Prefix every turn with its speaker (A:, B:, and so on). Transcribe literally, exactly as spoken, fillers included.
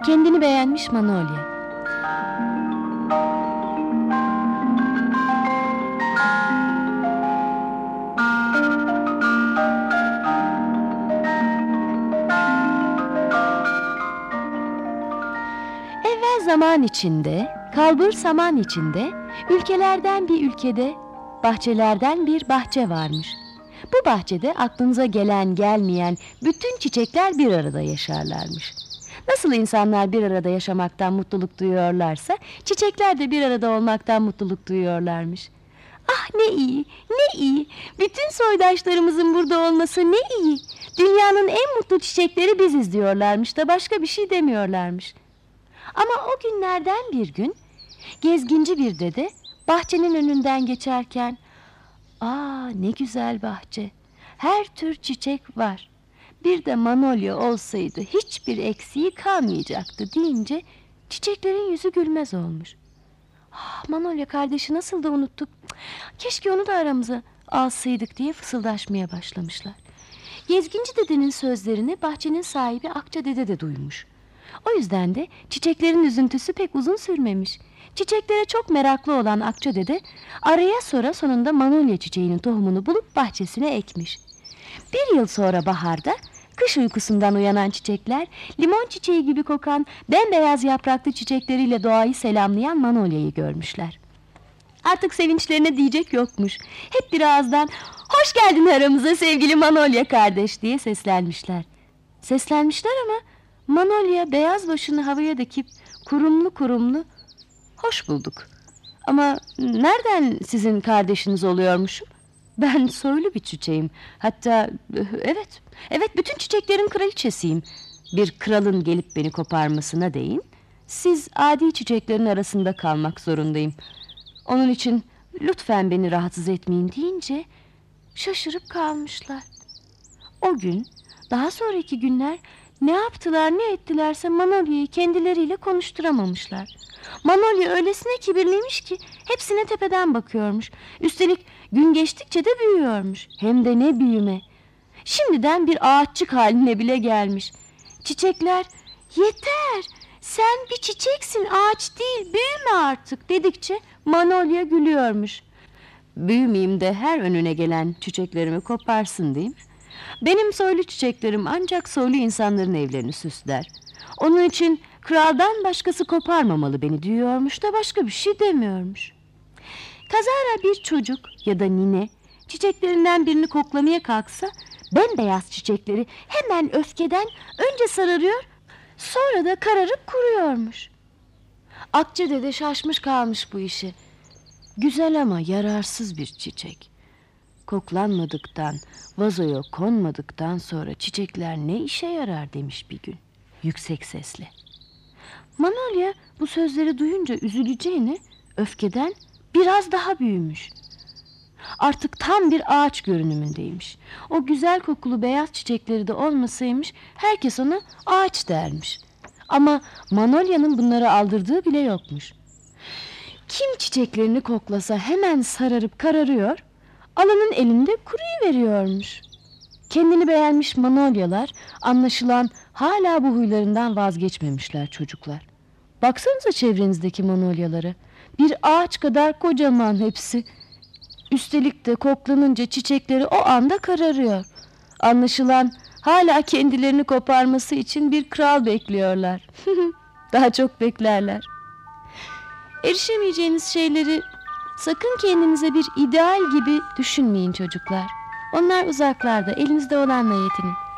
A: Kendini beğenmiş Manolya. Evvel zaman içinde, kalbur zaman içinde, ülkelerden bir ülkede, bahçelerden bir bahçe varmış. Bu bahçede aklınıza gelen gelmeyen bütün çiçekler bir arada yaşarlarmış. Nasıl insanlar bir arada yaşamaktan mutluluk duyuyorlarsa, çiçekler de bir arada olmaktan mutluluk duyuyorlarmış. Ah ne iyi, ne iyi. Bütün soydaşlarımızın burada olması ne iyi. Dünyanın en mutlu çiçekleri biziz diyorlarmış da başka bir şey demiyorlarmış. Ama o günlerden bir gün gezginci bir dede bahçenin önünden geçerken, "Aa ne güzel bahçe. Her tür çiçek var. Bir de manolya olsaydı hiçbir eksiği kalmayacaktı" deyince çiçeklerin yüzü gülmez olmuş. Ah, Manolya kardeşi nasıl da unuttuk. Keşke onu da aramıza alsaydık diye fısıldaşmaya başlamışlar. Gezginci dedenin sözlerini bahçenin sahibi Akça dede de duymuş. O yüzden de çiçeklerin üzüntüsü pek uzun sürmemiş. Çiçeklere çok meraklı olan Akça dede araya sonra sonunda manolya çiçeğinin tohumunu bulup bahçesine ekmiş. Bir yıl sonra baharda kış uykusundan uyanan çiçekler limon çiçeği gibi kokan bembeyaz yapraklı çiçekleriyle doğayı selamlayan manolyayı görmüşler. Artık sevinçlerine diyecek yokmuş. Hep bir ağızdan "Hoş geldin aramıza sevgili Manolya kardeş" diye seslenmişler. Seslenmişler ama Manolya beyaz başını havaya dikip kurumlu kurumlu "Hoş bulduk. Ama nereden sizin kardeşiniz oluyormuşum? Ben soylu bir çiçeğim. Hatta evet, evet bütün çiçeklerin kraliçesiyim. Bir kralın gelip beni koparmasına değin. Siz adi çiçeklerin arasında kalmak zorundayım. Onun için lütfen beni rahatsız etmeyin" deyince şaşırıp kalmışlar. O gün, daha sonraki günler ne yaptılar ne ettilerse Manolya'yı kendileriyle konuşturamamışlar. Manolya öylesine kibirliymiş ki hepsine tepeden bakıyormuş. Üstelik gün geçtikçe de büyüyormuş. Hem de ne büyüme. Şimdiden bir ağaççık haline bile gelmiş. Çiçekler "Yeter, sen bir çiçeksin, ağaç değil, büyüme artık" dedikçe Manolya gülüyormuş. "Büyümeyeyim de her önüne gelen çiçeklerimi koparsın değil mi? Benim soylu çiçeklerim ancak soylu insanların evlerini süsler. Onun için kraldan başkası koparmamalı beni" diyormuş da başka bir şey demiyormuş. Kazara bir çocuk ya da nine çiçeklerinden birini koklamaya kalksa bembeyaz çiçekleri hemen öfkeden önce sararıyor, sonra da kararıp kuruyormuş. Akça dede şaşmış kalmış bu işi. Güzel ama yararsız bir çiçek. Koklanmadıktan, vazoya konmadıktan sonra çiçekler ne işe yarar demiş bir gün yüksek sesle. Manolya bu sözleri duyunca üzüleceğine öfkeden biraz daha büyümüş. Artık tam bir ağaç görünümündeymiş. O güzel kokulu beyaz çiçekleri de olmasaymış herkes ona ağaç dermiş. Ama Manolya'nın bunları aldırdığı bile yokmuş. Kim çiçeklerini koklasa hemen sararıp kararıyor, alanın elinde kuruyuveriyormuş. Kendini beğenmiş Manolyalar anlaşılan hala bu huylarından vazgeçmemişler çocuklar. Baksanıza çevrenizdeki Manolyalara. Bir ağaç kadar kocaman hepsi. Üstelik de koklanınca çiçekleri o anda kararıyor. Anlaşılan hala kendilerini koparması için bir kral bekliyorlar. Daha çok beklerler. Erişemeyeceğiniz şeyleri sakın kendinize bir ideal gibi düşünmeyin çocuklar. Onlar uzaklarda, elinizde olanla yetinin.